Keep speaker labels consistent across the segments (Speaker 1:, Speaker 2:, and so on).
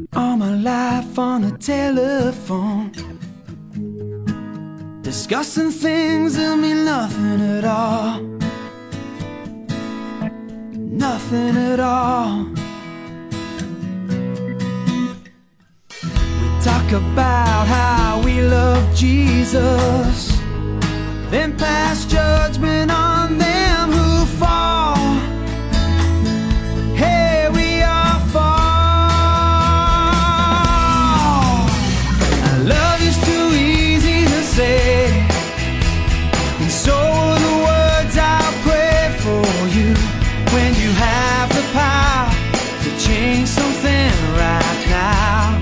Speaker 1: All my life on the telephone, discussing things that mean nothing at all. Nothing at all. We talk about how we love Jesus, then pass judgment on them who fall. Hey, we all fall. Love is too easy to say, and so are the words I'll pray for you. When you have the power to change something right now.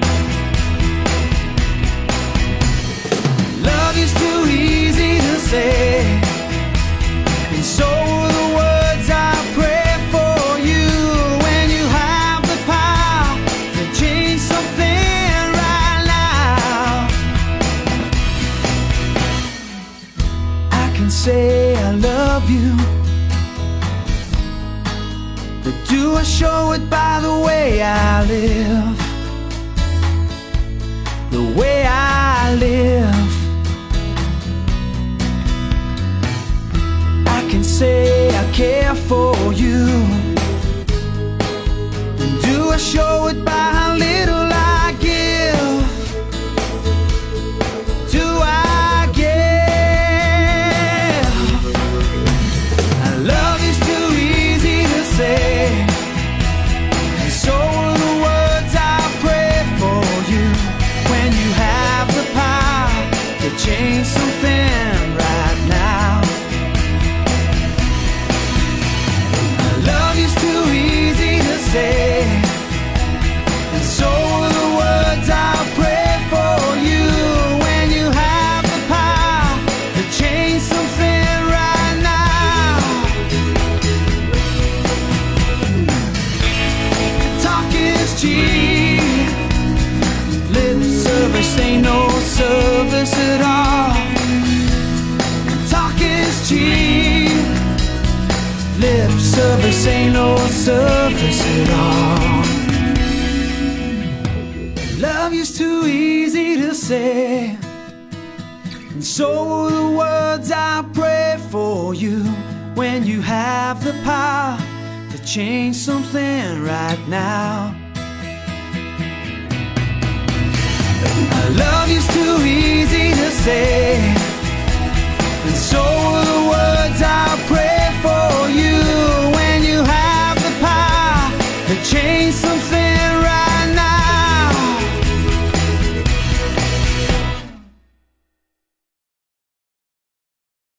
Speaker 1: Love is too easy to say, and so are the words I pray for you. When you have the power to change something right now. I can say I love you, but do I show it by the way I live? The way I live. I can say I care for you, and do I show it by how little I give? Do I give? Love is too easy to say, and so are the words I pray for you. When you have the power to change something right now. Love is too easy to say, and so are the words I pray for you. When you have the power to change something right now. Talk is cheap, lip service ain't no service at all. Talk is cheap, lip service ain't no service at all. Love is too easy to say, and so are the words I pray for you. When you have the power to change something right now. Love is too easy to say,